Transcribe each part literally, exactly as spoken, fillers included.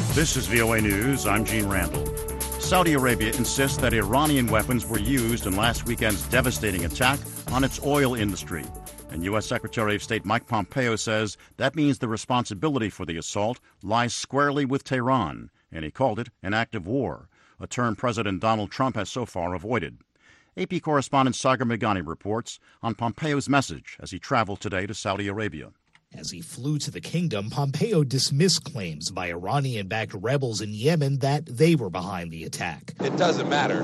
This is V O A News. I'm Gene Randall. Saudi Arabia insists that Iranian weapons were used in last weekend's devastating attack on its oil industry. And U S. Secretary of State Mike Pompeo says that means the responsibility for the assault lies squarely with Tehran, and he called it an act of war, a term President Donald Trump has so far avoided. A P correspondent Sagar Meghani reports on Pompeo's message as he traveled today to Saudi Arabia. As he flew to the kingdom, Pompeo dismissed claims by Iranian-backed rebels in Yemen that they were behind the attack. It doesn't matter.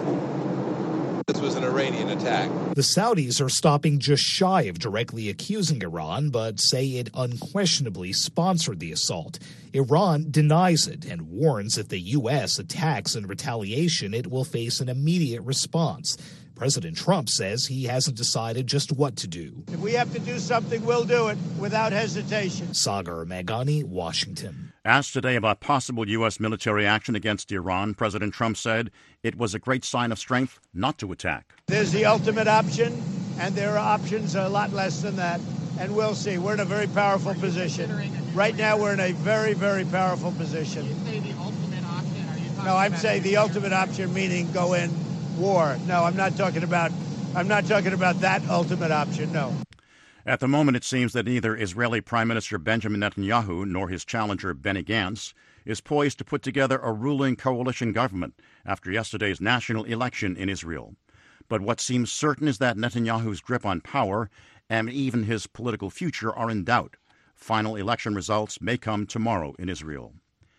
This was an Iranian attack. The Saudis are stopping just shy of directly accusing Iran, but say it unquestionably sponsored the assault. Iran denies it and warns if the U S attacks in retaliation, it will face an immediate response. President Trump says he hasn't decided just what to do. If we have to do something, we'll do it without hesitation. Sagar Meghani, Washington. Asked today about possible U S military action against Iran, President Trump said it was a great sign of strength not to attack. There's the ultimate option, and there are options a lot less than that. And we'll see. We're in a very powerful position. Right now, we're in a very, very powerful position. You say the ultimate option? Are you talking no, I'm about saying the ultimate option, meaning go in war. No, I'm not talking about. I'm not talking about that ultimate option. No. At the moment, it seems that neither Israeli Prime Minister Benjamin Netanyahu nor his challenger Benny Gantz is poised to put together a ruling coalition government after yesterday's national election in Israel. But what seems certain is that Netanyahu's grip on power and even his political future are in doubt. Final election results may come tomorrow in Israel.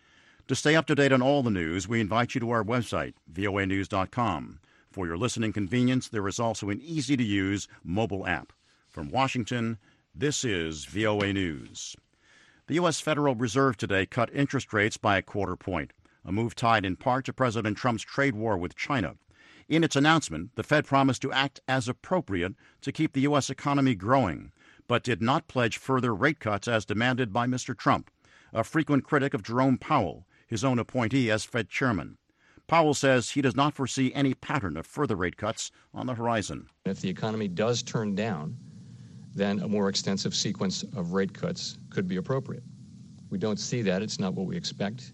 To stay up to date on all the news, we invite you to our website, V O A news dot com. For your listening convenience, there is also an easy-to-use mobile app. From Washington, this is V O A News. The U S. Federal Reserve today cut interest rates by a quarter point, a move tied in part to President Trump's trade war with China. In its announcement, the Fed promised to act as appropriate to keep the U S economy growing, but did not pledge further rate cuts as demanded by Mister Trump, a frequent critic of Jerome Powell, his own appointee as Fed chairman. Powell says he does not foresee any pattern of further rate cuts on the horizon. If the economy does turn down, then a more extensive sequence of rate cuts could be appropriate. We don't see that. It's not what we expect,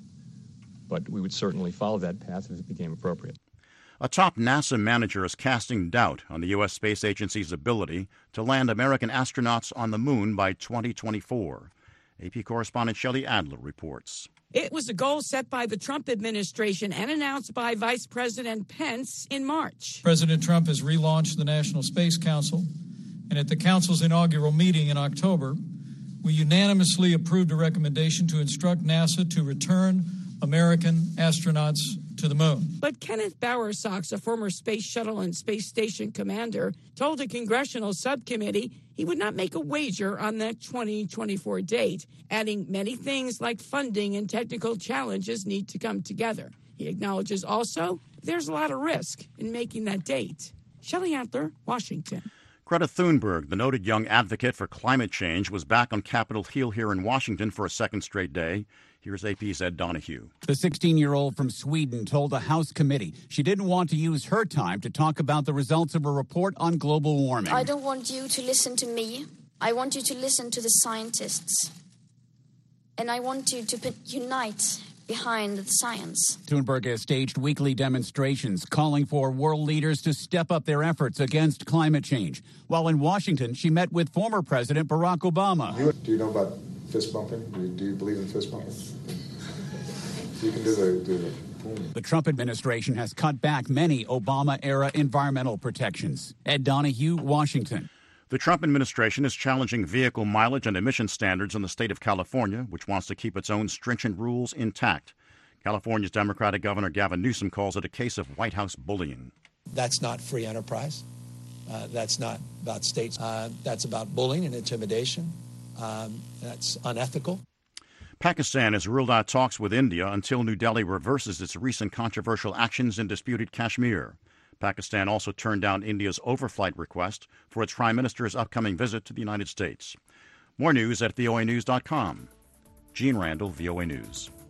but we would certainly follow that path if it became appropriate. A top NASA manager is casting doubt on the U S. Space Agency's ability to land American astronauts on the moon by twenty twenty-four. A P correspondent Shelley Adler reports. It was a goal set by the Trump administration and announced by Vice President Pence in March. President Trump has relaunched the National Space Council, and at the Council's inaugural meeting in October, we unanimously approved a recommendation to instruct NASA to return American astronauts to the moon. But Kenneth Bowersox, a former Space Shuttle and Space Station commander, told a congressional subcommittee he would not make a wager on that twenty twenty-four date, adding many things like funding and technical challenges need to come together. He acknowledges also there's a lot of risk in making that date. Shelley Adler, Washington. Greta Thunberg, the noted young advocate for climate change, was back on Capitol Hill here in Washington for a second straight day. Here's A P's Ed Donahue. The sixteen-year-old from Sweden told a House committee she didn't want to use her time to talk about the results of a report on global warming. I don't want you to listen to me. I want you to listen to the scientists. And I want you to put, unite behind the science. Thunberg has staged weekly demonstrations calling for world leaders to step up their efforts against climate change. While in Washington, she met with former President Barack Obama. You, do you know about fist bumping? Do you, do you believe in fist bumping? You can do the, do the boom. The Trump administration has cut back many Obama-era environmental protections. Ed Donahue, Washington. The Trump administration is challenging vehicle mileage and emission standards in the state of California, which wants to keep its own stringent rules intact. California's Democratic Governor Gavin Newsom calls it a case of White House bullying. That's not free enterprise. Uh, that's not about states. Uh, that's about bullying and intimidation. Um, that's unethical. Pakistan has ruled out talks with India until New Delhi reverses its recent controversial actions in disputed Kashmir. Pakistan also turned down India's overflight request for its prime minister's upcoming visit to the United States. More news at V O A news dot com. Gene Randall, V O A News.